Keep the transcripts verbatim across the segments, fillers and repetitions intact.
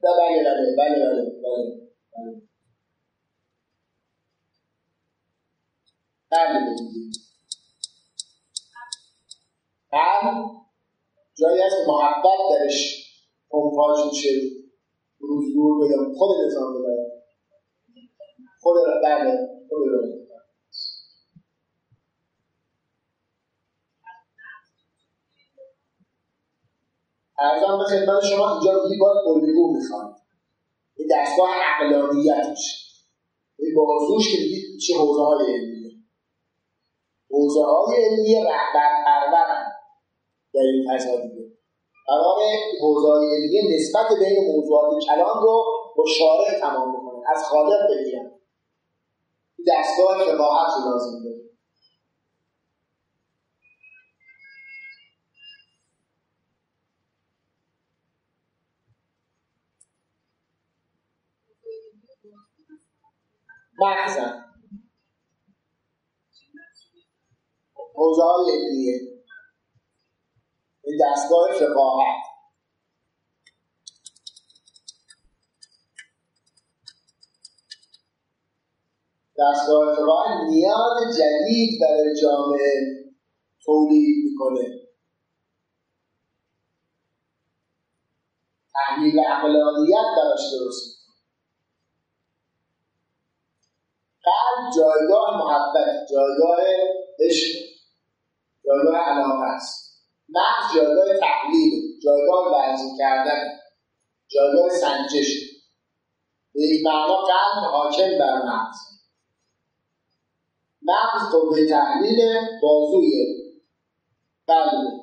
بله بله بله بله بله بله بله بله جایی هست محبت درش پمپاژ میشه روز دور بگم خود نظام بگم خود را بله خود را ارزم به خدمت شما اینجا دیگه باید الگو میخواید این دستگاه عقلانیتش این بازوش که دیگه چه حوزه های علمیه حوزه های علمیه رهبر پرورن در این فضا دیگه قرار حوزه های علمیه نسبت بین موضوعات کلام رو با شارع تمام بکنه از خالق بگیرن این دستگاه فقاهت رو لازم داره مخزن حوزه های علمیه این دستگاه فقاهت دستگاه فقاهت نیاز جدید برای جامعه تولید میکنه تحلیل عقلانیت براش درست میکنه قلب جایگاه محبت جایگاه عشق جایگاه علاقه است مغز جایگاه تحلیل جایگاه وضعی کردن جایگاه سنجش به یک معنا قلب حاکم بر مغز مغز قوه تحلیل بازوی قلب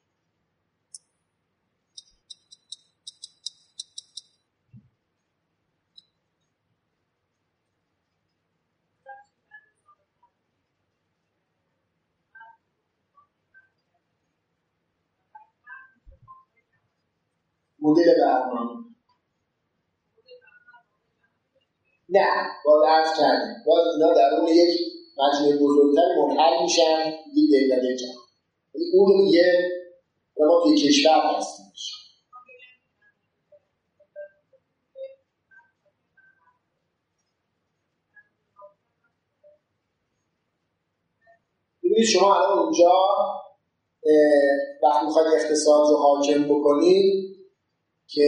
مدل برنامه نه باز عرض کردیم باز اینا در اون یک مجموعه بزرگتر منحل میشن یک دهگله جمع یعنی اون رو دیگه ما توی کشور هستیم ببینید شما الان اونجا وقتی میخواید اقتصاد رو حاکم بکنید که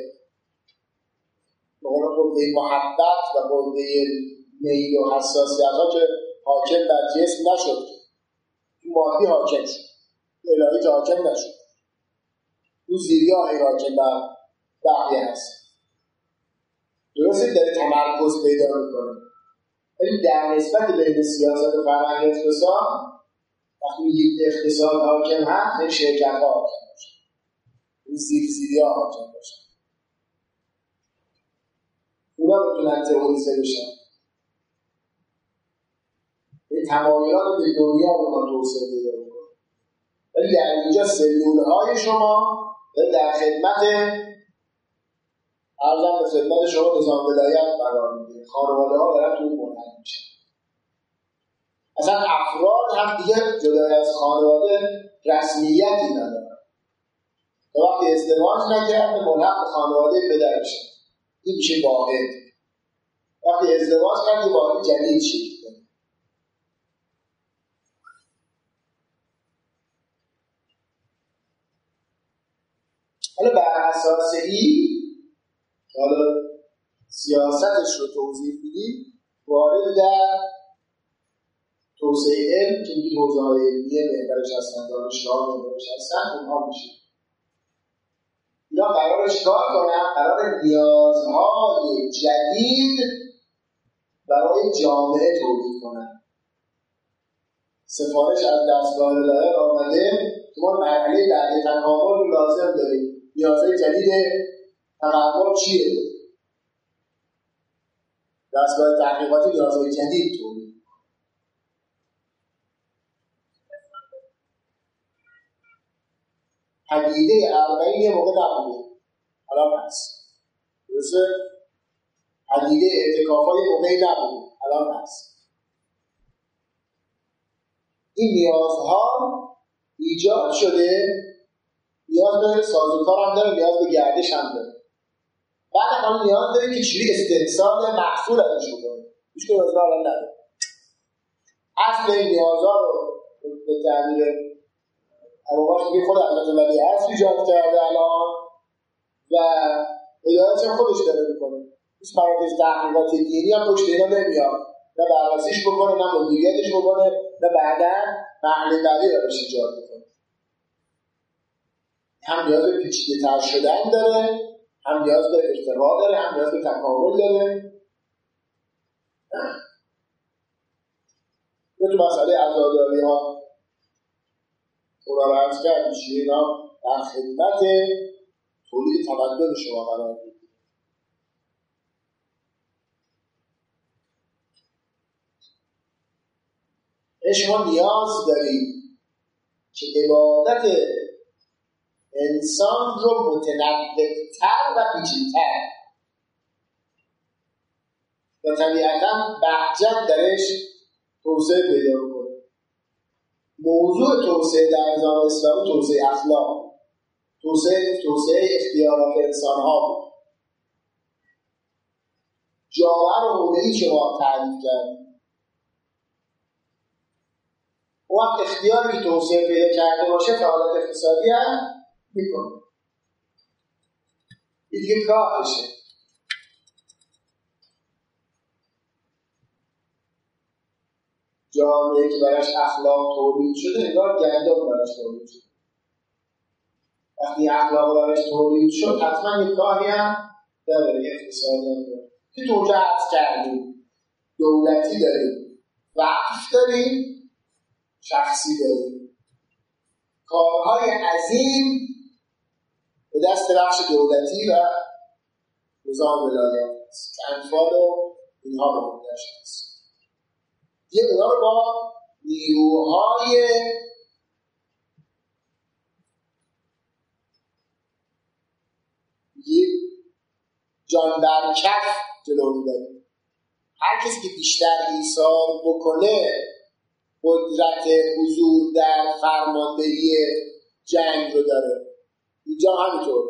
قوه محبت و قوه میل و حساسیت ها که حاکم بر جسم نشد تو مادی حاکم شد الهی که حاکم نشد اون زیریاهی حاکم بر بقیه هست درسته داره تمرکز پیدا میکنه ولی در نسبت بین سیاست و فرهنگ اقتصاد وقتی میگید اقتصاد حاکم هست این شرکت ها حاکم باشه این زیر زیری ها حاکم باشه اونا بتونن تئوریزه بشن این تمایلات به دنیا رو ما توسعه پیدا میکنه ولی در اینجا سلول های شما در خدمت ارزم به خدمت شما نظام ولایت قرار میگیره خانواده ها دارن تو منحل میشن اصلا افراد هم دیگه جدای از خانواده رسمیتی ندارن تا وقتی ازدواج نکرده ملحق به خانواده پدر میشه این میشه واحد وقتی ازدواج کرد یه واحد جدید شکل کنه حالا بر اساس این حالا سیاستش رو توضیح میدیم وارد در توسعه علم که این حوزه های علمیه محورش هستن دانشگاه محورش هستن اونها میشه اینا قراره چیکار کنن؟ قراره نیازهای جدید برای جامعه تولید کنن سفارش از دستگاه ولایت آمده که ما مرحله بعد تکامل رو لازم داریم نیازهای جدید تکامل چیه؟ دستگاه تحقیقاتی نیازهای جدید تولید پدیده اربعین یه موقع نبوده الان هست درسته؟ پدیده اعتکاف های موقعی نبوده الان هست این نیازها ایجاد شده نیاز به سازوکار هم داره نیاز به گردش هم داره بعد هم نیاز داریم که چجوری استحصال محصول ازش بکنیم. هیچ کدوم از اینا الان نداره. اصل این نیازها رو به تعبیر ابوبکر که خود حضرت ولی اصل ایجاد کرده الان و اداره‌اش هم خودش داره میکنه. هیچ مراکز تحقیقات دینی هم پشت اینا نمیاد، نه بررسیش بکنه، نه مدیریتش بکنه، نه بعدا محل بعدی روش ایجاد بکنه. هم نیاز به پیچیده‌تر شدن داره، هم نیاز به ارتقا داره، هم نیاز به تکامل داره. یه تو مسئله عزاداری ها اونا رو عرض کرد میشه اینا در خدمت تولید تمدن شما قرار بگیره. شما نیاز دارید که عبادت انسان رو متنوع‌تر و پیچیده‌تر و طبیعتاً بهجت درش توسعه پیدا کنه. موضوع توسعه در نظام اسلامی توسعه اخلاق، توسعه توسعه اختیارات انسان ها بود. جامعه رو حوله‌ای که ما تعریف کردیم، اون وقت اختیاری که توسعه پیدا کرده باشه فعالیت اقتصادی هم میکنه. این دیگه کارشه. جامعه که براش اخلاق تولید شده انگار گندم براش تولید شده. وقتی اخلاق براش تولید شد حتما یک کاری هم داره، یک اقتصادی هم داره که توجه عرض کردیم. دولتی داریم، وقف داریم، شخصی داریم. کارهای عظیم به دست بخش دولتی و نظام ولایت است که انفال و اینها رو مندش است. یه اونا رو با نیروهای یه جان در کف جلو می‌بریم. هر کسی که بیشتر ایثار بکنه قدرت حضور در فرماندهی جنگ رو داره. اینجا همینطور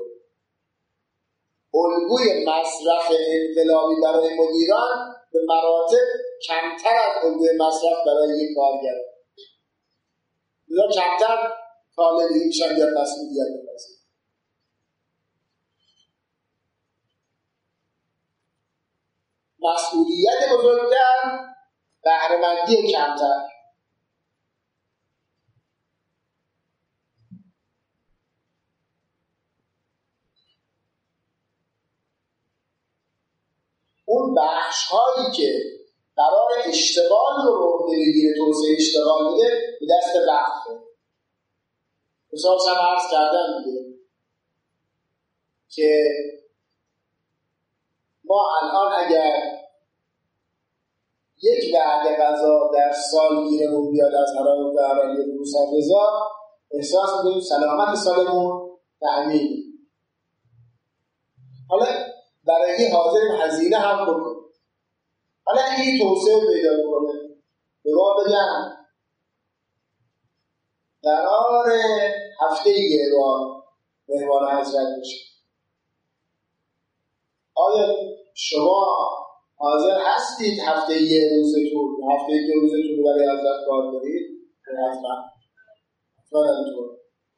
الگوی مصرف انقلابی برای مدیران به مراتب کمتر از الگوی مصرف برای یک کارگر. لذا کمتر طالبی میشن یا مسئولیت بپذیرن. مسئولیت بزرگتر، بهره‌مندی کمتر. اون بخش هایی که قرار اشتغال رو رو بگیره، توسعه اشتغال میده، به دست وقفه. مثال هم عرض کردم میده که ما الان اگر یک وعده غذا در سال گیرمون بیاد از حرم بهرانی موسی رضا، احساس میکنیم سلامت سالمون تأمین. حالا برای این حاضریم هزینه هم بکنیم. حالا این توسعه پیدا کنه. به ما بگم قرار هفته یه بار مهمان حضرت بشه. آیا شما حاضر هستید هفته یه روزتون، هفته یه روزتون رو برای حضرت کار کنید؟ حتما. حتما.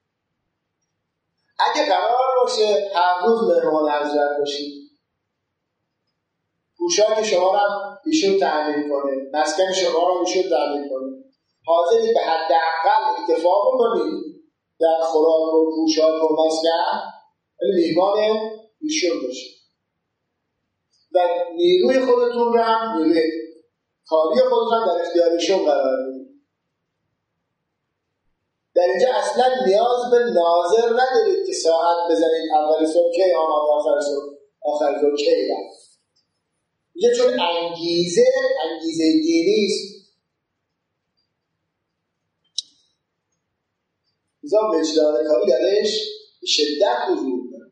اگه قرار باشه هر روز مهمان حضرت باشید، پوشاک شما رو هم ایشون تأمین کنه، مسکن شما رو هم ایشون تأمین کنه، حاضری به حداقل اکتفا بکنید در خوراک و پوشاک و مسکن، ولی میهمان ایشون باشید و نیروی خودتون رو هم، نیروی کاری خودتون هم در اختیار ایشون قرار بدید. در اینجا اصلا نیاز به ناظر ندارید که ساعت بزنید اول صبح کی آمد، آخر صبح آخر صبح کی رفت. اینجا چون انگیزه انگیزه دینی است، نظام وجدان کاری درش به شدت حضور داره.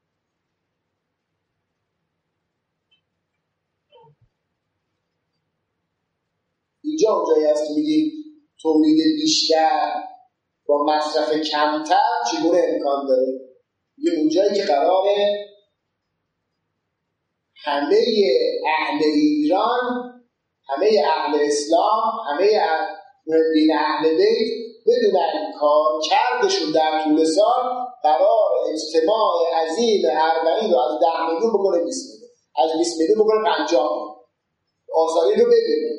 اینجا اونجایی هست که میگیم تولید بیشتر با مصرف کمتر چگونه امکان داره. میگیم اونجایی که قراره همه اهل ایران، همه اهل اسلام، همه محبین اهل بیت بدون کار کردشون در طول سال قرار اجتماع عظیم اربعین رو از ده میلیون بکنه بیست میلیون، از بیست میلیون بکنه پنجاه میلیون. آثاری رو ببینه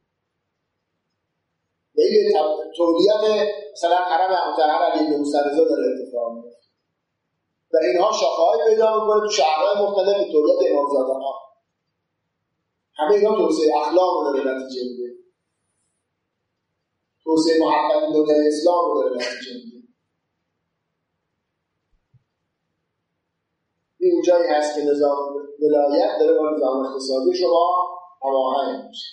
به این تولیت مثلا حرم مطهر علی بن موسی رضا داره اتفاق میفته و اینها شاخه‌های پیدا میکنه تو شهرهای مختلف تولیت امامزاده ها. همه اینا توسعه اخلاق رو داره نتیجه میده، توسعه محبت دنیای اسلام رو داره نتیجه میده. این جایی هست که نظام ولایت داره با نظام اقتصادی شما هماهنگ میشه.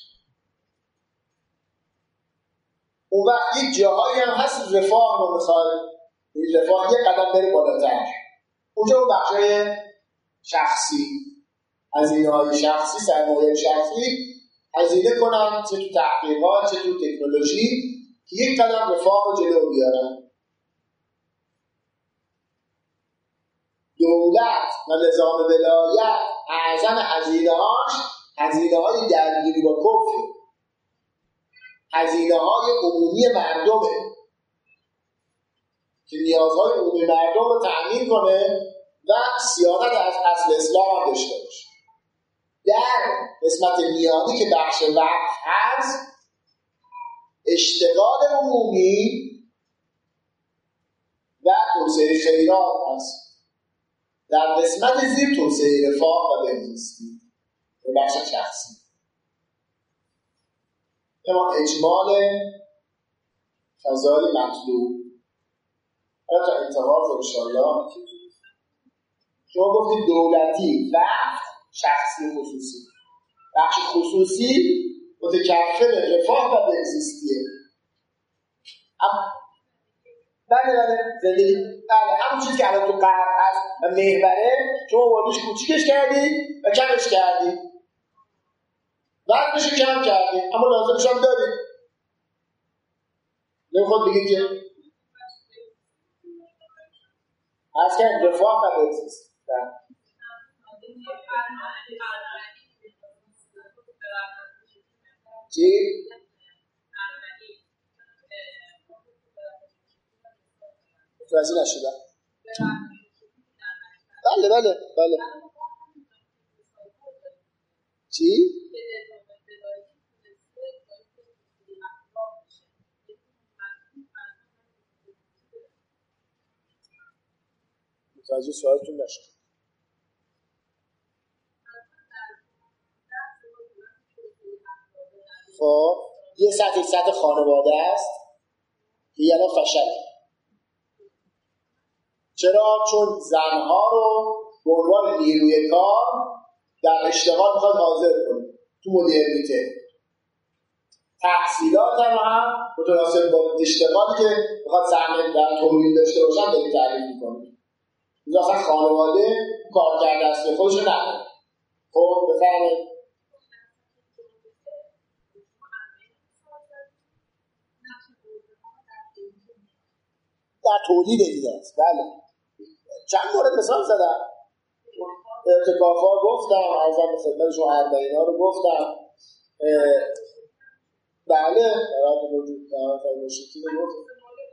اون وقت یک جاهایی هم هست رفاه رو میخواد، این رفاه یک قدم بره بالاتر. اونجا اون بخشای شخصی، هزینه‌های شخصی، سرمایه شخصی هزینه کنن، چه تو تحقیقات چه تو تکنولوژی، که یک قدم رفاه رو جلو بیارن. دولت و نظام ولایت اعظم هزینه‌هاش هزینه‌های درگیری با کفر، هزینه‌های عمومی مردمه که نیازهای عمومی مردم رو تأمین کنه و صیانت از اصل اسلام هم داشته باشه. در قسمت میانی که بخش وقت هست، اشتغال عمومی و توسعه خیرات هست. در قسمت زیر توسعه رفاه و بهزیستی به بخش شخصی. اما اجمال فضای مطلوب حالا تا انتها رو انشاءالله شما گفتید دولتی و شخصی خصوصی. بخش خصوصی متکفل رفاه و بهزیستیه. بله بله زندگی بله همون چیزی که الان تو قرب هست و محوره شما واردش کوچیکش کردی و کمش کردی، وقتشو کم کردی اما لازمش هم داری. نمیخواد بگید که از که رفاه و بهزیست چی؟ متوجه نشدم. بله بله بله چی؟ متوجه سوالتون نشد. خب یه سطح سطح خانواده است که یعنی فشل. چرا؟ چون زنها رو به عنوان نیروی کار در اشتغال میخواد حاضر کنه تو مدرنیته. تحصیلات هم هم متناسب با اشتغالی که میخواد سهم در تولید داشته باشن داری تعریف میکنه. این اصلا خانواده کار کرده است که خودش رو نداره. خب بفرمایید. در تولید دیگه است. بله چند مورد مثال زدم. ارتکافا گفتم، ارزم به خدمتشون اربعین ها رو گفتم. بله برای وجود دارد موشکی رو گفتم.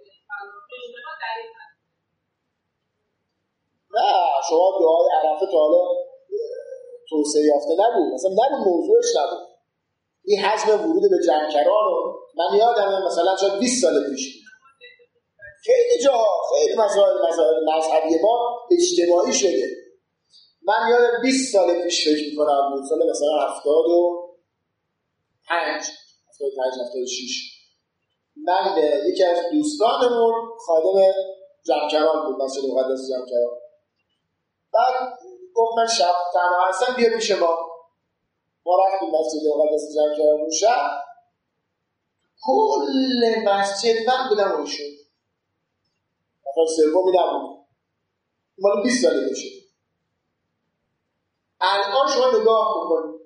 نه شما دعای عرفه تا حالا توسعه یافته نبود، مثلا نبود، موضوعش نبود. این حجم ورود به جمکران رو من یادمه مثلا شاید بیست سال پیش بود. خیلی جا خیلی مسائل مسائل مذهبی ما اجتماعی شده. من یادم بیست سال پیش فکر می‌کنم بود، سال مثلا هفتاد و پنج هفتاد و پنج هفتاد و شش من یکی از دوستانمون خادم جمکران بود، مسجد مقدس جمکران. بعد گفت من شب تنها هستم بیا پیش ما. ما رفتیم مسجد مقدس جمکران اون شب، کل مسجد من بودم اون شد نفر سومی نبود. مال بیست ساله میشه. الان شما نگاه بکنید،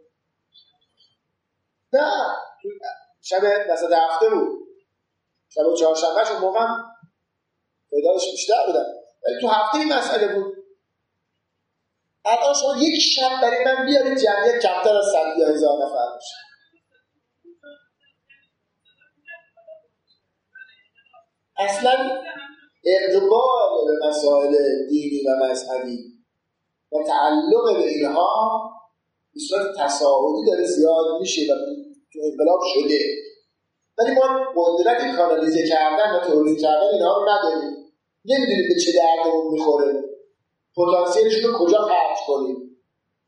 نه شب وسط هفته بود، شب چهارشنبه شون موقع تعدادش بیشتر بودن، ولی تو هفته این مسئله بود. الان شما یک شب برای من بیارید جمعیت کمتر از صد یا هزار نفر باشه. اصلا اقبال به مسائل دینی و مذهبی و تعلق به اینها به صورت تصاعدی داره زیاد میشه و تو انقلاب شده، ولی ما قدرت کانالیزه کردن و توضیح کردن اینها رو نداریم. نمیدونیم به چه دردمون میخوره، پتانسیلش رو کجا خرج کنیم.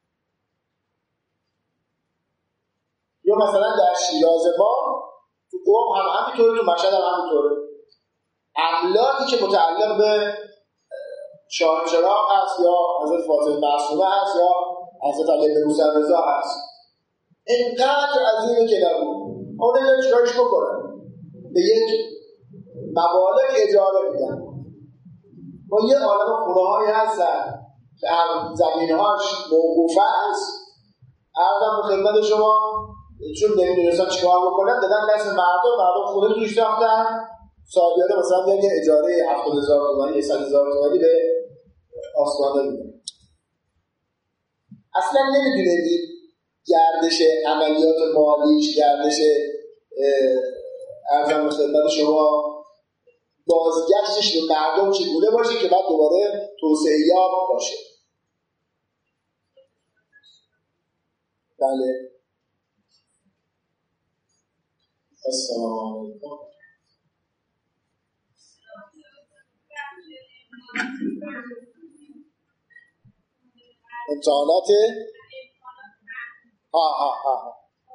یا مثلا در شیراز ما تو قم هم همینطوره، تو مشهد هم همینطوره. املاکی که متعلق به شاه چراغ هست یا حضرت فاطمه معصومه هست یا حضرت علی بن موسی رضا هست، اینقدر عظیمه که نبود اون نمیدونم چیکارش بکنن، به یک مبالغ اجاره میدن. ما یه عالم خونه هایی هستن که زمینهاش موقوفه هست، عرضم به خدمت شما، چون نمیدونستن چیکار بکنن دادن دست مردم، مردم خونه توش ساختن، سالیانه مثلا یه اجاره هفتاد هزار تومانی صد هزار تومانی به آسمانه میدن. اصلا نمیدونه گردش عملیات مالیش، گردش ارزم به خدمت شما بازگشتش به مردم چگونه باشه که بعد دوباره توسعه یاب باشه. بله. السلام علیکم. امتحانات ها ها ها ها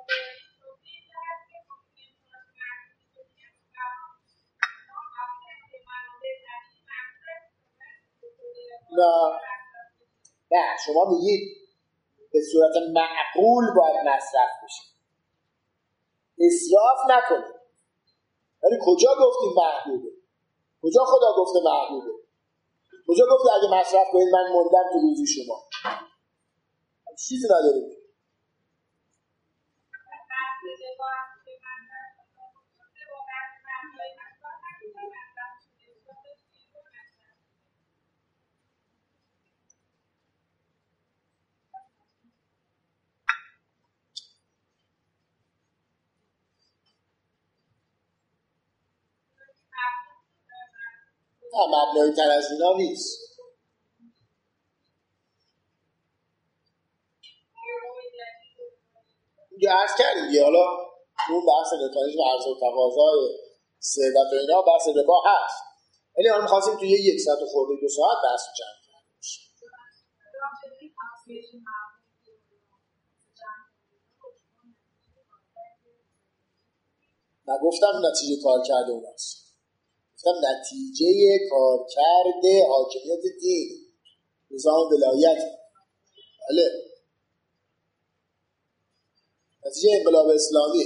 نه نه شما میگید به صورت معقول باید مصرف بشه، اسراف نکنید. ولی کجا گفتیم محدوده؟ کجا خدا گفته محدوده؟ کجا گفته اگه مصرف کنید من موندم تو روزی شما؟ چیزی نداریم. نه مبنای تر از اینا نیست. اینجا عرض کردیم دیگه، حالا اون بحث مکانیزم عرضه و تقاضای ثروت و اینا بحث ربا هست، ولی حالا می‌خواستیم توی یک ساعت و خورده دو ساعت بحث جمع کنیم. نگفتم نتیجه کار کرده اون هست، گفتم نتیجه کار کرده حاکمیت دین، نظام ولایت. بله نتیجه انقلاب اسلامی.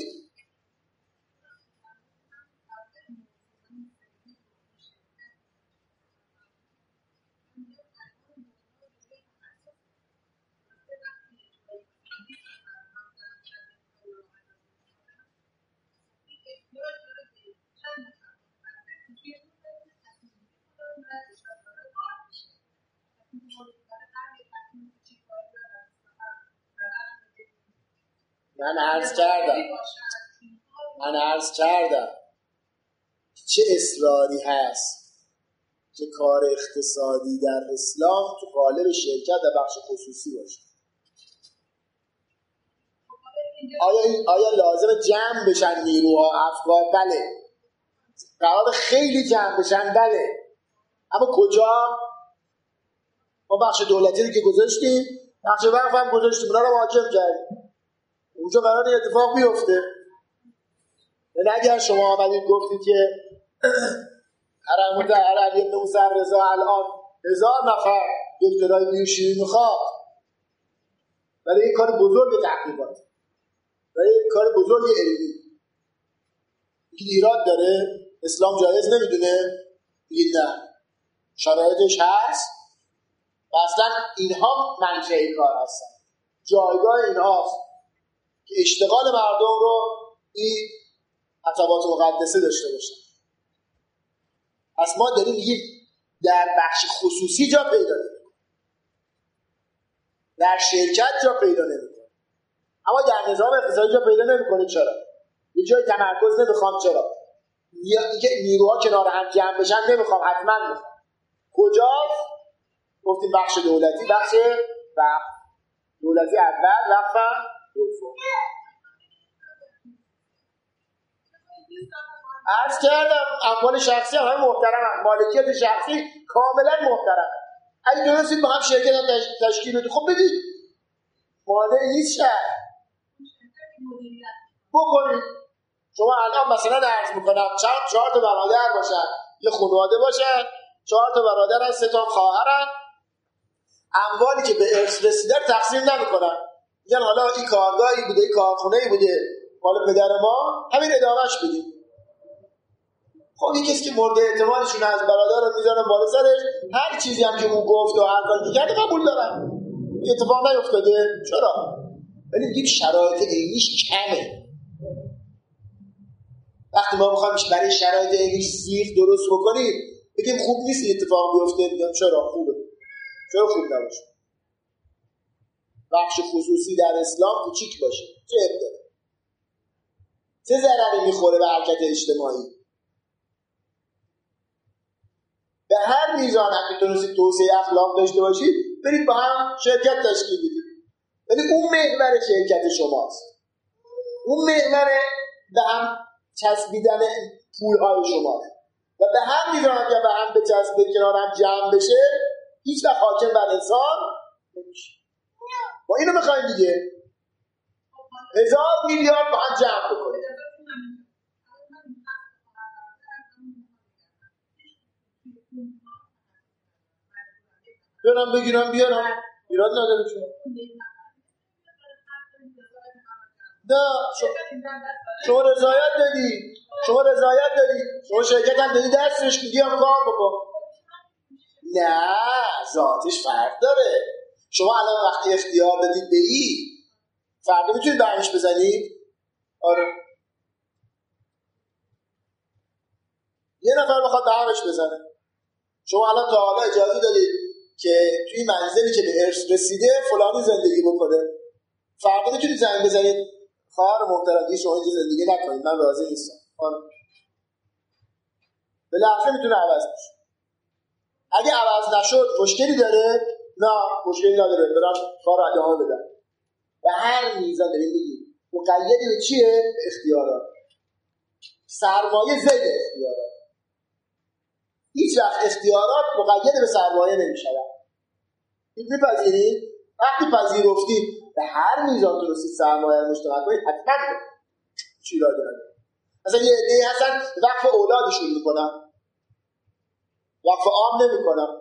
من عرض کردم من عرض کردم چه اصراری هست که کار اقتصادی در اسلام تو قالب شرکت و بخش خصوصی باشه. آیا آیا لازم جمع بشن نیروها افکار؟ بله. قرار خیلی جمع بشن؟ بله. اما کجا؟ ما بخش دولتی رو که گذاشتیم، بخش وقف هم گذاشتیم، اونا رو حاکم کردیم. اونجا قرار اتفاق بیفته. یعنی اگر شما آمدید گفتید که حرمت علی بن موسی رضا الان هزار نفر دکترای بیوشیمی میخواد برای این کار بزرگ تحقیقات، برای این کار بزرگ علمی، این ایراد داره؟ اسلام جایز نمیدونه؟ بگید نه، شرایطش هست و اصلا اینها منشأ کار هستن، جایگاه اینهاست که اشتغال مردم رو این خطابات مقدسه داشته باشن. پس ما داریم یک در بخش خصوصی جا پیدا کنیم. در شرکت جا پیدا نمیکنه. اما در نظام اقتصادی جا پیدا نمیکنه. چرا؟ یه جای تمرکز نمیخوام. چرا؟ یا اینکه نیروها کنار هم جمع بشن نمیخوام، حتما میخوام. کجاست؟ گفتیم بخش دولتی، بخش وقف دولتی اول، وقف دوم. عرض کردم اموال شخصی هم محترمه، مالکیت شخصی کاملا محترمه. اگه درستید با هم شرکت هم تشکیل بدید، خب بدید، مانع نیست شد بکنید. شما الان مثلا عرض میکنم چند چهار تا برادر باشن، یه خانواده باشن، چهار تا برادرن، سه تا خواهرن، اموالی که به ارث رسیده تقسیم نمیکنن، میگن حالا این کارگاهی بوده، این کارخونه‌ای بوده مال پدر ما، همین ادامهش بدیم. خب این کسی که مورد اعتمادشون از برادر رو میذارن بالا سرش، هر چیزی هم که اون گفت و هر کاری که کرده قبول دارن. اتفاق نیفتاده. چرا؟ ولی میگیم شرایط عینیش کمه. وقتی ما میخوایم برای شرایط عینیش سیخ درست بکنیم، بگیم خوب نیست این اتفاق بیفته، میگم چرا خوبه؟ چرا خوب نباشه؟ بخش خصوصی در اسلام کوچیک باشه چه اب داره؟ چه ضرری میخوره به حرکت اجتماعی؟ به هر میزان هم که تونستید توسعه اخلاق داشته باشید، برید با هم شرکت تشکیل بدید. ولی اون محور شرکت شماست. اون محور به هم چسبیدن پولهای شماست. و به هر میزان که به هم بچسبه، کنار هم جمع بشه، هیچ وقت حاکم بر انسان نمیشه. ما اینو میخوایم دیگه. هزار میلیارد با هم جمع بکنیم. بیارم بگیرم بیارم ایراد نداره. شما نه شما رضایت دادی، شما رضایت دادی، شما شرکت هم دادی دستش، میگی هم کار بکن. نه ذاتش فرق داره. شما الان وقتی اختیار دادید به ای، فردا میتونید برمش بزنید. آره یه نفر بخواد برمش بزنه. شما الان تا حالا اجازه دادید که توی منزلی که به ارث رسیده فلانی زندگی بکنه، فردا میتونید زنگ بزنید خواهر محترم شما اینجا زندگی نکنید، من راضی نیستم. آره به لحظه میتونه عوض بشه. اگه عوض نشد مشکلی داره؟ نه مشکلی نداره، برام کار ادامه بدم. و هر میزان داریم میگیم مقیدی به چیه؟ به اختیارات. سرمایه ضد اختیارات. هیچ وقت اختیارات مقید به سرمایه نمیشن. این میپذیرید؟ وقتی پذیرفتید به هر میزان درستید سرمایه رو مشترک کنید، حتما چی را دارد. مثلا یه عده‌ای هستن وقف اولادشون میکنن، وقف عام نمیکنن.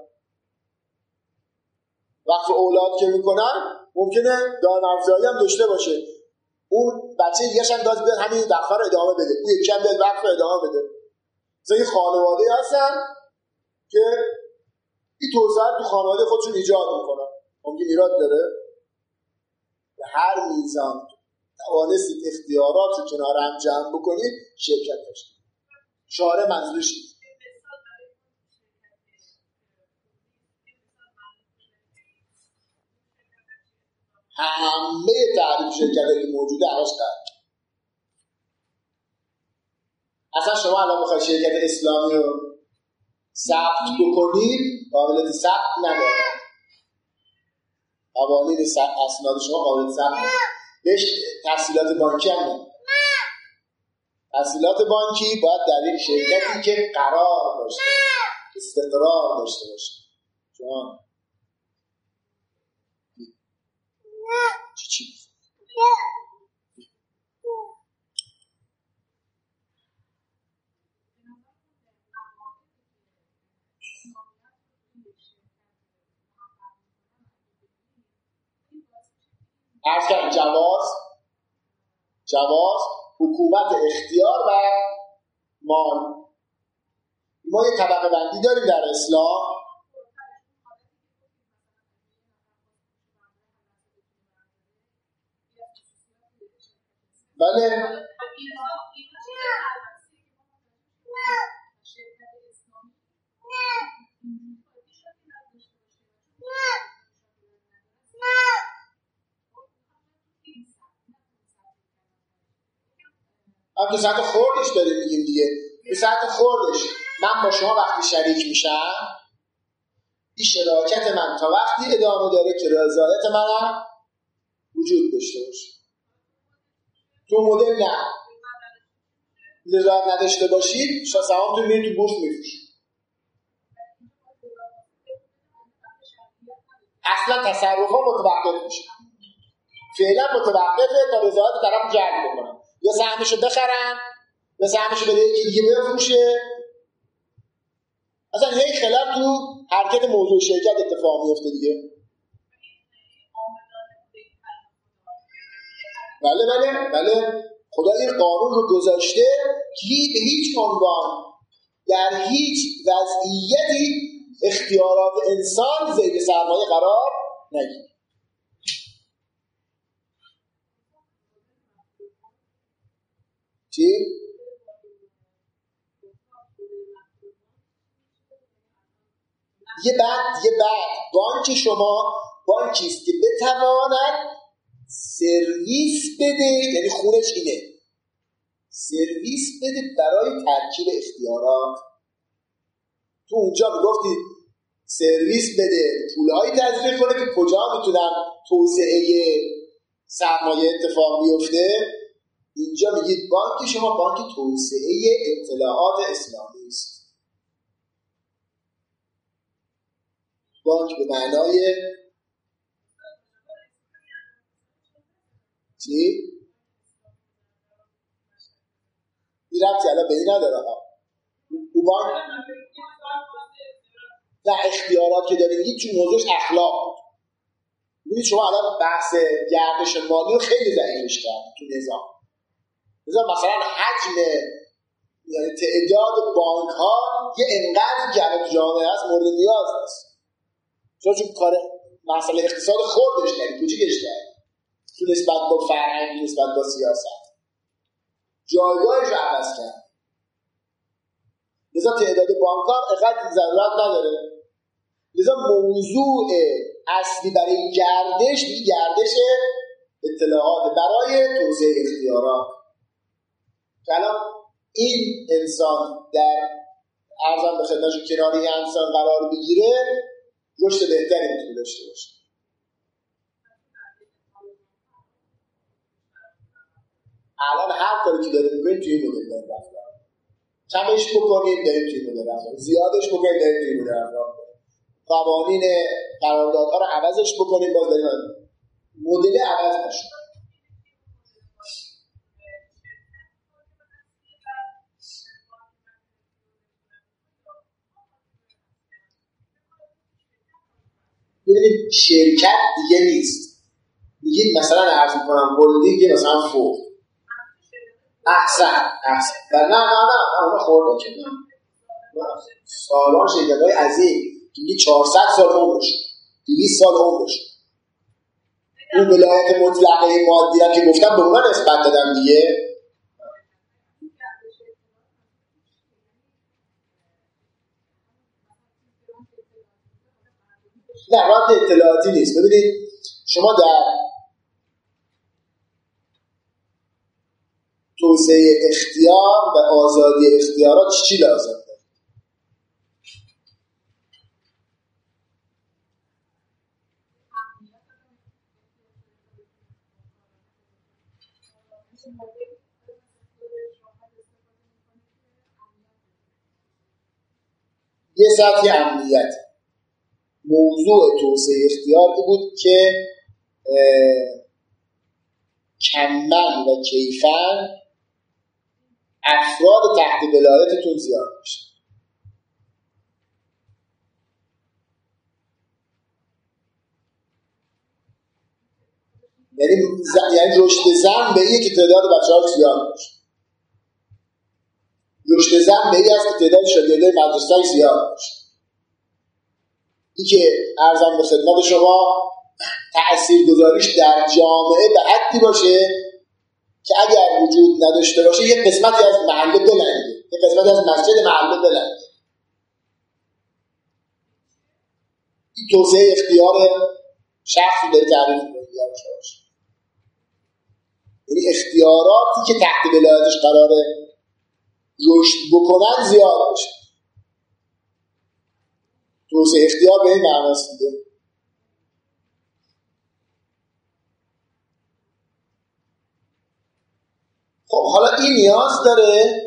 وقف اولاد که میکنن ممکنه دارم‌افزایی هم داشته باشه، اون بچه دیگه‌ش هم داد بیاد همین وقف رو ادامه بده، اون یکی هم بیاد وقف رو ادامه بده. مثلا یه خانواده هستن که این توسعه تو خانواده خودشون ایجاد میکنن، ممکن ایراد داره. به هر میزان توانستید اختیارات رو کنار هم جمع بکنید شرکت داشتید. شارع منظورش همه تعریف شرکتی که موجوده عوض کرد. اصلا شما الان بخواید شرکت اسلامی رو ثبت بکنید قابلیت ثبت نداره. قوانین اسناد شما قابلیت ثبت نداره. بهش تحصیلات بانکی هم نداره. تحصیلات بانکی باید در یک شرکتی که قرار داشته باشه، استقرار داشته باشه. شما چی چی عرض کردم جواز جواز حکومت اختیار و مال. ما یه طبقه بندی داریم در اسلام. بله اما تو سطح خوردش داریم میگیم دیگه. تو سطح خوردش من با شما وقتی شریک میشم، این شراکت من تا وقتی ادامه داره که رضایت منم وجود داشته باشه. تو مدل نه رضایت نداشته باشید، شما سهامتون میرید تو بورس میفروشید. اصلا تصرفا متوقف میشه. فعلا متوقفه تا رضایت طرف جلب بکنن، یا سهمشو بخرن یا سهمشو بده یکی دیگه بفروشه. اصلا هی خلال تو حرکت موضوع شرکت اتفاق میفته دیگه. بله بله بله خدا این قانون رو گذاشته که به هیچ عنوان در هیچ وضعیتی اختیارات انسان زیر سرمایه قرار نگیره. چی؟ یه بعد یه بعد بانک شما بانکی است که بتواند سرویس بده، یعنی خونش اینه، سرویس بده برای ترکیب اختیارات. تو اونجا میگفتی سرویس بده، پولهایی تزریق کنه که کجا میتونن توسعه سرمایه اتفاق بیفته. اینجا میگید بانک شما بانک توسعه اطلاعات اسلامی است. بانک به معنای چی؟ این ربطی الان به این نداره ها. او بانک نه اختیارات که دارید هیچ چون موضوعش اخلاق. ببینید شما الان بحث گردش مالی رو خیلی ضعیفش کردید تو نظام. مثلا مثلا حجم یعنی تعداد بانک ها یه انقدر که جامعه هست مورد نیاز است. چون چون کار مسئله اقتصاد خوردش کردید، کوچیکش کردید. تو نسبت با فرهنگ، نسبت با سیاست جایگاهش رو عوض کرد. لذا تعداد بانک ها اقدر ضرورت نداره. لذا موضوع اصلی برای گردش می گردش اطلاعات برای توسعه اختیارات. که الان این انسان در ارزم به خدمتشون کنار این انسان قرار بگیره رشد بهتری میتونه داشته باشه. الان هر کاری که داریم میکنیم توی این مدل داریم رفتار، کمش بکنیم داریم توی این مدل رفتار، زیادش بکنیم داریم توی این مدل رفتار، قوانین قراردادها رو عوضش بکنیم باز داریم مدل عوض نشد. ببینید شرکت دیگه نیست، میگید مثلا عرض میکنم هلدینگ مثلا فورد احسن احسن و نه نه نه اونا خورده که نه سالان شرکت های عظیم که میگه چهارصد سال عمرش دویست سال عمرش اون ولایت مطلقه مادی هم که گفتم به اونا نسبت دادم دیگه. نه رابط اطلاعاتی نیست. ببینید شما در توسعه اختیار و آزادی اختیارات چی لازم دارید؟ یه سطح امنیت. موضوع توسعه اختیار بود که کماً و کیفاً افراد تحت ولایتتون زیاد میشه. یعنی یعنی رشد زن به این که تعداد بچه‌ها زیاد میشه. رشد زن به این است که تعداد شاگردای مدرسه زیاد میشه. این که ارزم به خدمت شما تأثیرگذاریش در جامعه به حدی باشه که اگر وجود نداشته باشه یک قسمتی از محله بلنده، یک قسمتی از مسجد محله بلنده. این توسعه اختیار شخصی داره تعریف می‌کنه. یعنی اختیاراتی که تحت ولایتش قراره رشد بکنن زیاد بشه. توسعه اختیار به این معناست دیگه. خب حالا این نیاز داره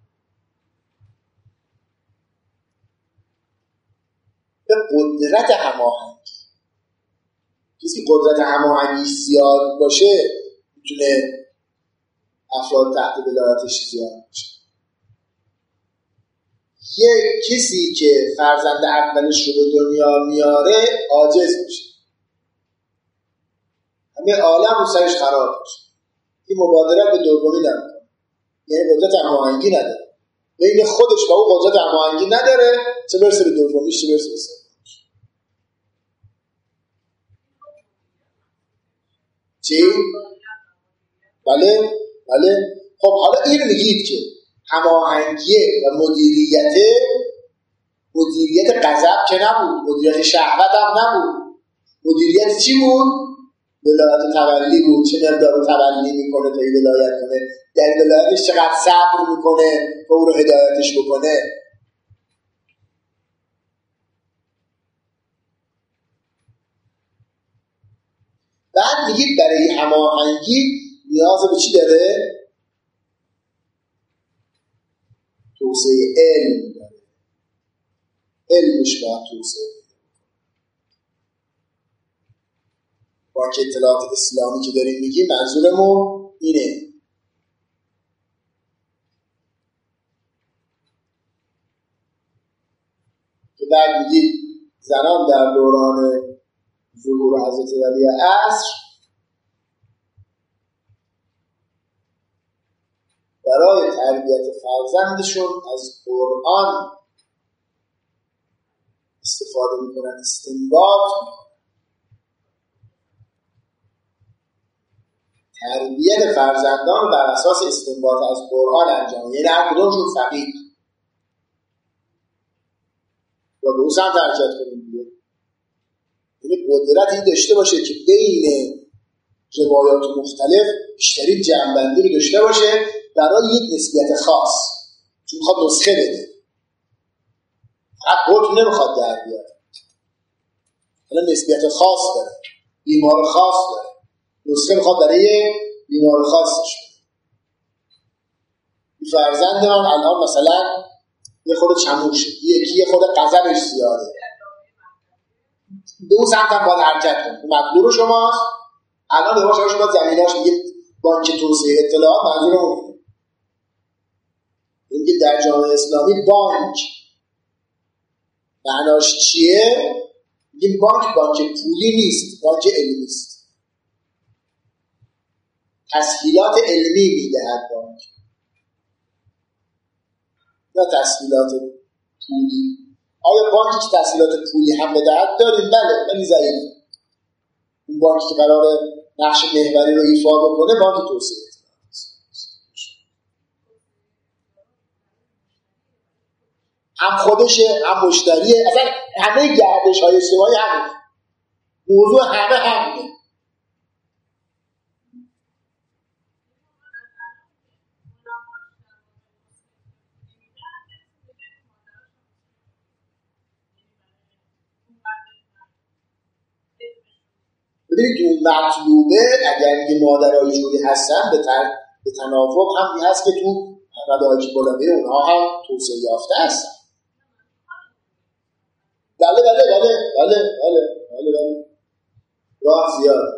به قدرت هماهنگی. کسی قدرت هماهنگی زیاد باشه میتونه افراد تحت ولایتش زیاد باشه. یه کسی که فرزند اولش رو به دنیا میاره عاجز میشه، همه عالم رو سرش خراب میشه. این مبادرت به دومی نمیکنه، یعنی قدرت هماهنگی نداره، بین خودش با اون قدرت هماهنگی نداره، چه برسه به دومیش چه برسه به سومیش. چی؟ بله بله. خب حالا این میگید که هماهنگی و مدیریت، مدیریت غضب که نبود، مدیریت شهوت هم نبود، مدیریت چی بود؟ ولایت تولی بود. چه مقدار رو تولی میکنه تا این ولایت کنه، در ولایتش چقدر صبر میکنه تا او رو هدایتش بکنه. بعد میگید برای هماهنگی نیاز به چی داره؟ توسعه علم داره. علمش باید توسعه با که اطلاعات اسلامی که داریم میگیم منظورمون اینه. که بعد میگید زنان در دوران ظهور حضرت ولی عصر برای تربیت فرزندشون از قرآن استفاده میکنن، استنباط میکنن. تربیت فرزندان بر اساس استنباط از قرآن انجام، یعنی هر کدومشون فقیه و به او سمت حرکت کنیم دیگه. یعنی قدرتی داشته باشه که بین روایات مختلف بیشترین جنبندی رو داشته باشه برای یک نسبیت خاص، چون میخواد نسخه بده، فقط قطب نمیخواد در بیاد. حالا نسبیت خاص داره، بیمار خاص داره، نسخه میخواد برای بیمار خاصش بده. فرزند من الان مثلا یه خود چموشه، یکی یه خود غضبش زیاده، به اون سمت هم باید حرکت کنه. اون مطلوب شماست. الان یواش یواش باید زمیناش میگه بانک توسعه اطلاعات منظورمونه. میگه در جامعه اسلامی بانک معناش چیه؟ میگه بانک بانک پولی نیست، بانک علمی است. تسهیلات علمی میدهد بانک، نه تسهیلات پولی. آیا بانکی که تسهیلات پولی هم بدهد داریم؟ بله، ولی ضعیف. اون بانکی که قراره نقش محوری رو ایفا بکنه بانک توسعه اطلاعات است. هم خودشه، هم مشتریه، اصلا همه گردش های اجتماعی همینه. موضوع همه همینه. ببینید اون مطلوبه اگر میگه مادرهای جوری هستن به, تر... به تناوب هم هست که تو مدارج بالاده اونها هم توسعه یافته هستن. بله بله بله بله بله بله بله راه زیاده.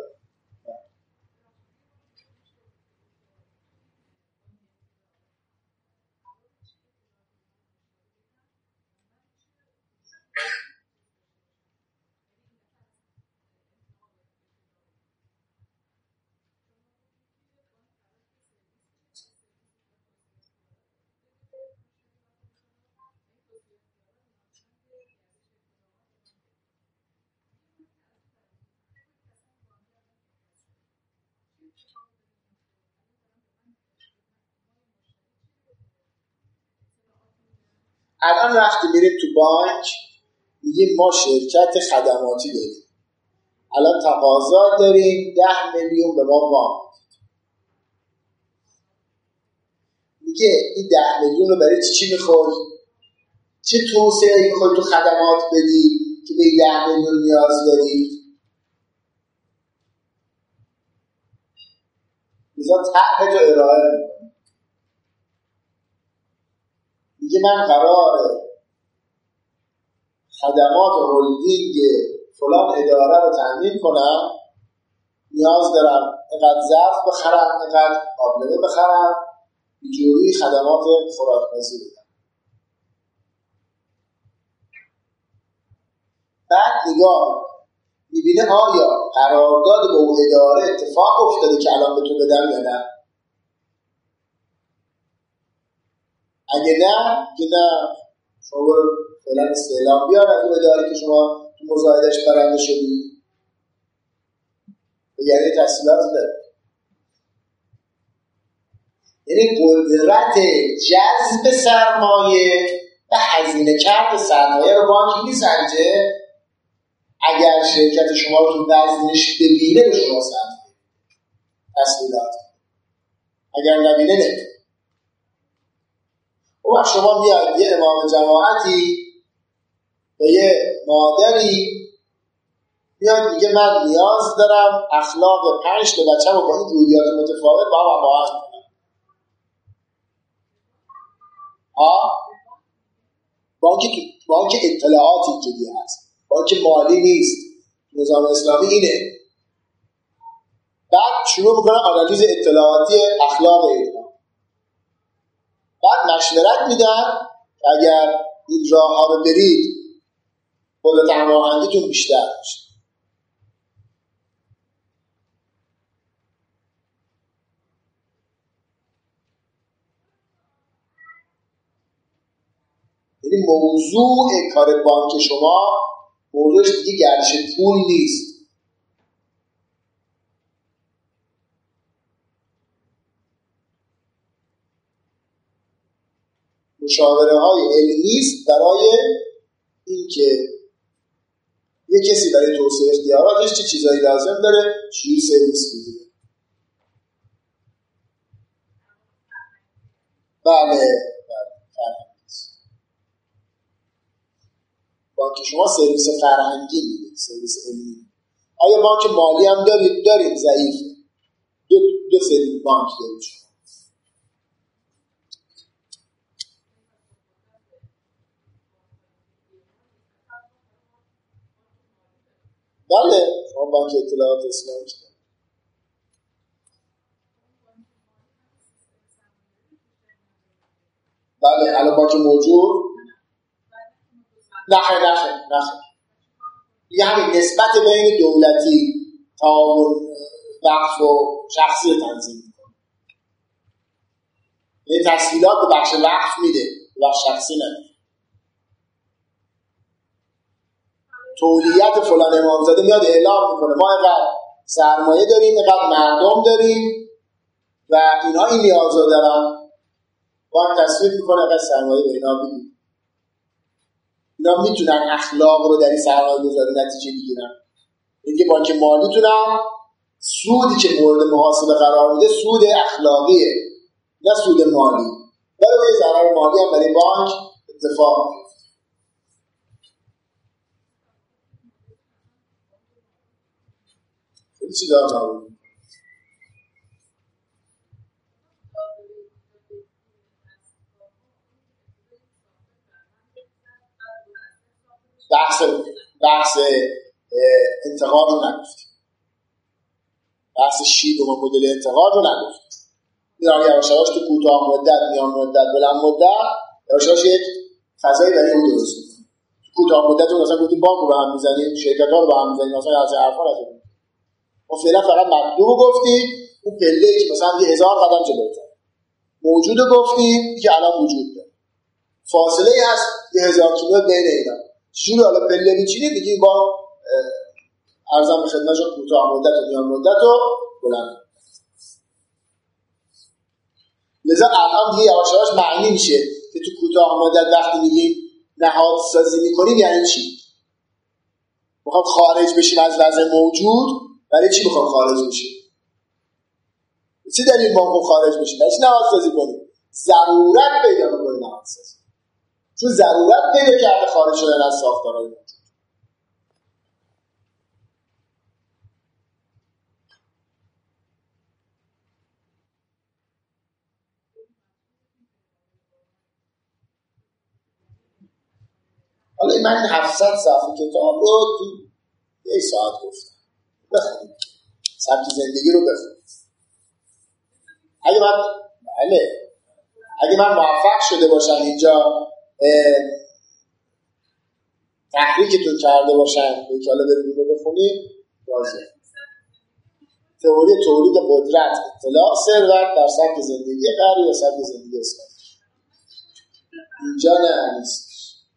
الان وقتی میریم تو بانک میگیم ما شرکت خدماتی داریم، الان تقاضا داریم ده میلیون به ما وام. میگه این ده میلیون رو برای چی چی میخوای؟ چه توسعه‌ای میخوای تو خدمات بدی که به ده میلیون نیاز داری؟ لذا طرح تو ارائه میکنه. میگه من قراره خدمات هولدینگ فلان اداره رو تامین کنم، نیاز دارم اینقدر ظرف بخرم، اینقدر آبلمه بخرم، اینجوری خدمات خوراک‌پزی بدم. بعد نگاه میبینه آیا قرارداد با اون اداره اتفاق افتاده که الان به تو بدم یا نه. اگه نه که نه، شما برو فعلا استعلام بیار از اون اداره که شما تو مزایدش برنده شدی، یعنی تحصیلات داره. یعنی قدرت جذب سرمایه و هزینه کرد سرمایه رو بانک میسنجه. اگر شرکت شما رو تو وزنش ببینه به شما سرمایه تسهیلات، اگر نبینه نمیده. و شما میاد یه امام جماعتی و یه مادری میاد میگه من نیاز دارم اخلاق پنج تا بچه رو با این رویات متفاوت با هم مباحث کنم. ها؟ بانک بانک اطلاعاتی اینجوری هست، بانک مالی نیست. نظام اسلامی اینه. بعد شروع میکنه آنالیز اطلاعاتی اخلاق اینها. بعد مشورت میدن اگر این راه ها رو برید قدرت هماهنگیتون بیشتر میشه. یعنی موضوع کار بانک شما موضوعش دیگه گردش پول نیست. مشاوره های علمی است برای اینکه یه کسی برای توسعه اختیاراتش چه چیزایی لازم داره، چجوری سرویس میده. بله بله. بانک شما سرویس فرهنگی میده، سرویس علمی. آیا بانک مالی هم دارید؟ دارید، ضعیف. دو دو سرویس بانک دارید شما. بله شما بانک اطلاعات اسلامی شما. بله الان بانک موجود نخه نخه نخه یه همین نسبت بین دولتی تعاون وقف و شخصی تنظیم میکنه. یه تسهیلات به بخش وقف میده، به بخش شخصی نمیده. تولیت فلان امامزاده میاد اعلام میکنه ما اینقدر سرمایه داریم، اینقدر مردم داریم و اینا این نیازا دارن، با هم تصویب میکنه اینقدر سرمایه به اینا بدیم. اینا میتونن اخلاق رو در این سرمایه گذاری نتیجه بگیرن. اینکه بانک مالی تونن سودی که مورد محاسبه قرار میده سود اخلاقیه نه سود مالی. برای ضرر مالی هم برای بانک اتفاق میفته. خیلی چی دارم نبود. بحث بحث انتقاد رو نگفتیم. بحث شیب و مدل انتقاد رو نگفتیم. میرم یواش یواش تو کوتاه مدت، میان مدت، بلند مدت یواش یواش یک فضایی برای اون درست می‌کنیم. تو کوتاه مدت مثلا گفتیم بانک رو به هم می‌زنیم، شرکت‌ها رو به هم می‌زنیم، مثلا از حرفا نزدیم. ما فعلا فقط مطلوب گفتیم، اون پله‌ای که مثلا یه هزار قدم جلوتر. موجود گفتیم که الان وجود داره. فاصله ای هست یه هزار کیلومتر بین اینا. چجوری حالا پله می‌چینید دیگه با ارزم به خدمتتون کوتاه مدت و میان مدت و بلند. لذا الان دیگه یواش یواش معنی میشه که تو کوتاه مدت وقتی میگیم نهاد سازی میکنیم یعنی چی؟ میخوام خارج بشیم از وضع موجود. برای چی میخوام خارج بشیم؟ چه دلیل ما میخوام خارج بشیم؟ برای چی نهاد سازی کنیم؟ ضرورت پیدا میکنه نهادسازی، چون ضرورت پیدا کرده خارج شدن از ساختارهای موجود. حالا من هفتصد صفحه کتاب رو تو یک ساعت گفتم، بخونید سبک زندگی رو بخونید. اگه من بله اگه من موفق شده باشم اینجا تحریکتون کرده باشم که حالا برید رو بخونید، راضی. تئوری تولید قدرت، اطلاع، ثروت در سبک زندگی غربی و سبک زندگی اسلامی. اینجا نه نیست،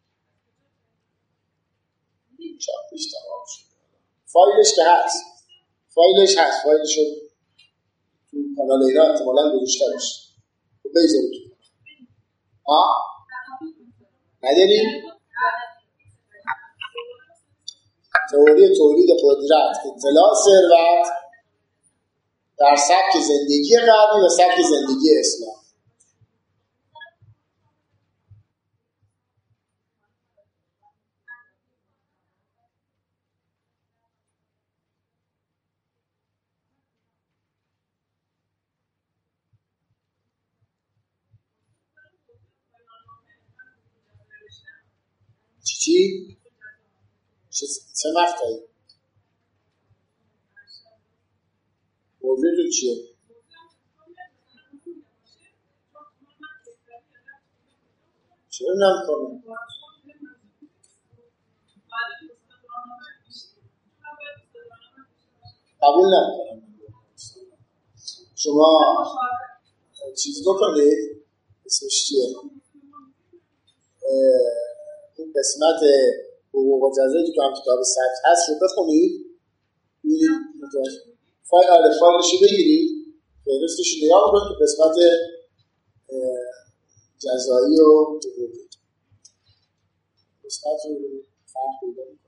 چاپش تمام شد. فایلش که هست، فایلش هست، فایلش رو تو کانال اینا احتمالاً گذاشته باشه. خب بذارید تو. ها؟ نداریم؟ تئوری تولید قدرت، اطلاع، ثروت در سبک زندگی غربی و سبک زندگی اسلامی. چی چی؟ چه چه مقطعی؟ موضوع چیه؟ چرا نمی‌کنم؟ قبول نمی‌کنم. شما چیز بکنید، اسمش چیه؟ اون قسمت حقوق و جزایی که تو هم کتاب سبک هست رو بخونید، ببینید فایل آره فایلش رو بگیرید، فهرستش رو نگاه کنید تو قسمت جزایی و حقوقی قسمت رو فرق پیدا می‌کنید.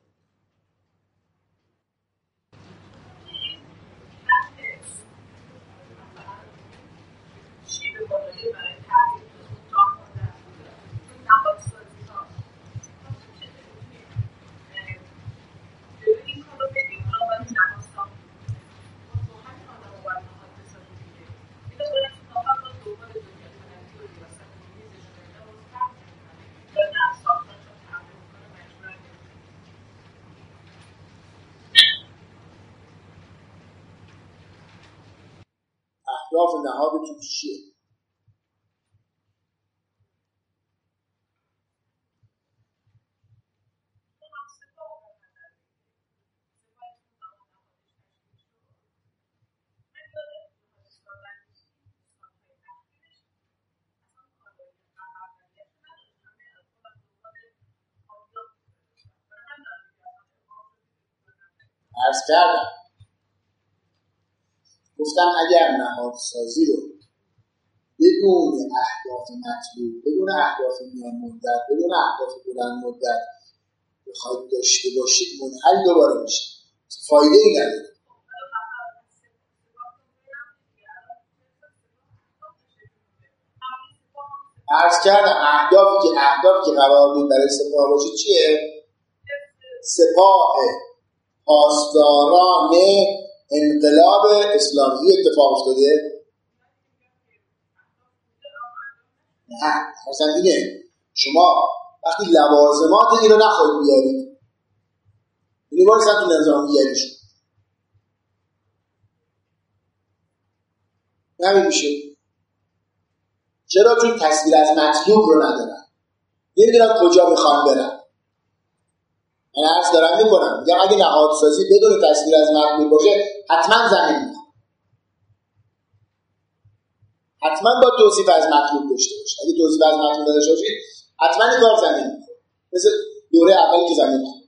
اهداف نهادتون چیه؟ عرض کردم گفتم اگر نهادسازی رو بدون اهداف مطلوب، بدون اهداف میان مدت، بدون اهداف بلند مدت بخواید داشته باشید منحل دوباره میشه، فایده ای نداره. عرض کردم اهدافی که اهدافی که قرار بود برای سپاه باشه چیه؟ سپاه پاسداران انقلاب اسلامی اتفاق افتاده؟ نه، مثلا اینه شما وقتی لوازمات این رو نخواهید بیارید اینی باید تو نظامیه شد نمیشه. چرا؟ چون تصویر از مطلوب رو ندارن، نمیدونم کجا میخوان برن. من عرض دارم میکنم میگم اگه نهادسازی بدون تصویر از مطلوب باشه حتما زمین میخواد، حتما با توصیف از مطلوب داشته باشه. اگه توصیف از مطلوب داشته باشه حتما این کار زمین میخواد، مثل دوره اولی که زمین میخواد.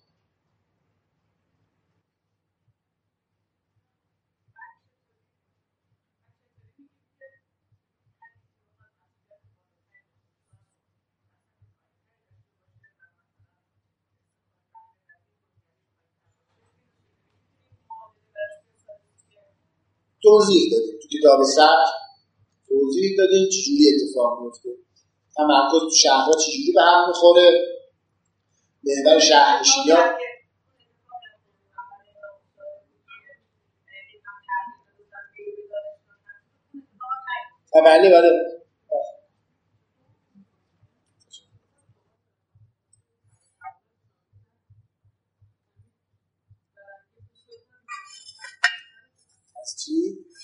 توضیح دادیم تو کتاب سبک، توضیح دادیم چجوری اتفاق میفته، تمرکز تو شهرها چجوری به هم میخوره، محور شهرنشینی‌ها. بله بله از چی؟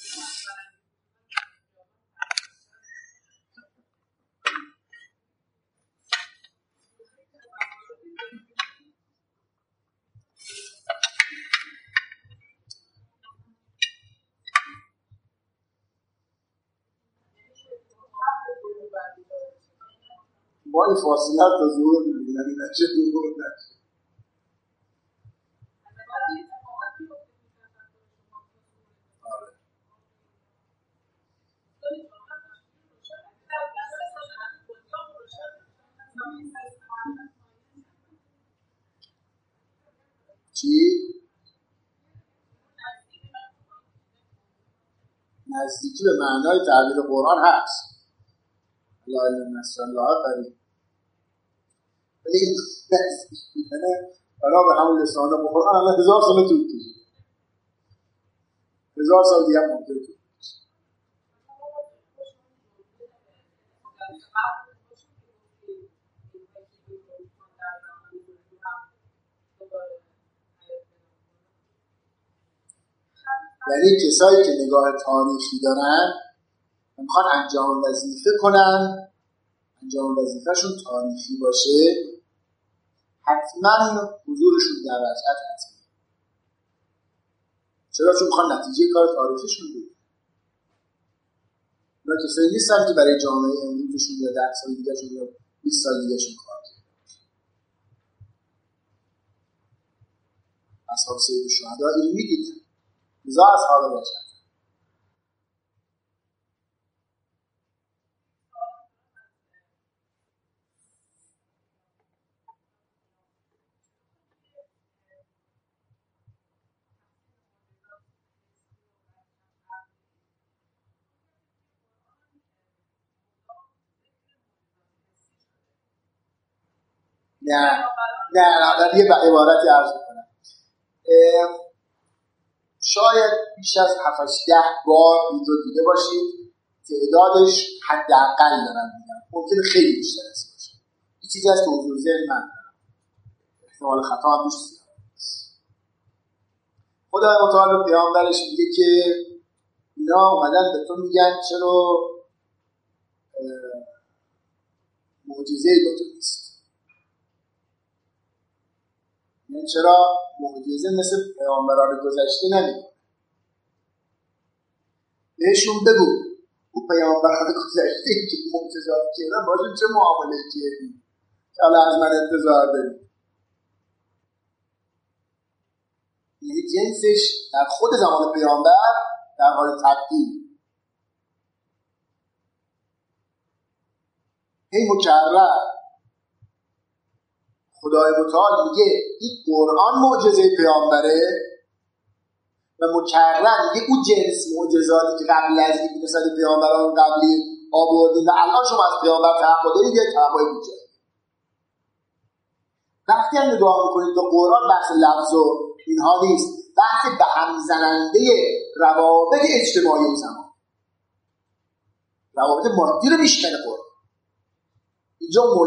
ما این فاصله تا ظهور می‌بینیم، یعنی نشه ظهور نشه. چی؟ نزدیکی به معنای تعبیر قرآن هست. لا اله الا الله قریب. ولی این نزدیکی کنه برای به همون لسان قرآن الان هزار سال طول کشید. هزار سال دیگه هم ممکنه طول کشید. یعنی کسایی که نگاه تاریخی دارن میخوان انجام وظیفه کنن، انجام وظیفهشون تاریخی باشه، حتما حضورشون در رجعت حتما. چرا؟ چون میخوان نتیجه کار تاریخیشون بگیرن. اونا کسایی نیستن که برای جامعه امروزشون یا ده سال دیگهشون یا بیست سال دیگهشون کار کنن. اصحاب سید الشهدا اینو میدیدن، لذا اصحاب رجعت. نه نه نه یه عبارتی عرض میکنم. شاید بیش از هفت ده بار این رو دیده باشید، تعدادش حداقل دارم میگم، ممکنه خیلی بیشتر از باشه. این چیزی هست که حضور ذهن من دارم، احتمال خطا هم بیشتر. خدای متعال پیامبرش میگه که اینا اومدن به تو میگن چرا معجزه‌ای با تو نیست، یعنی چرا معجزه مثل پیامبران گذشته نمیکنه. بهشون بگو او پیامبران گذشته که معجزات کردن باشون چه معامله کردی که حالا از من انتظار داری. یعنی جنسش در خود زمان پیامبر در حال تبدیل. هی مکرر خدای متعال میگه این قرآن معجزه پیامبره و مکرر میگه اون جنس معجزاتی که قبل از این مثلا پیامبران قبلی آوردیم و الان شما از پیامبر توقع دارید یک توقعی وجود. وقتی هم نگاه میکنید به قرآن بحث لفظ و اینها نیست، بحث به هم زننده روابط اجتماعی اون زمان، روابط مادی رو میشکنه قرآن. اینجا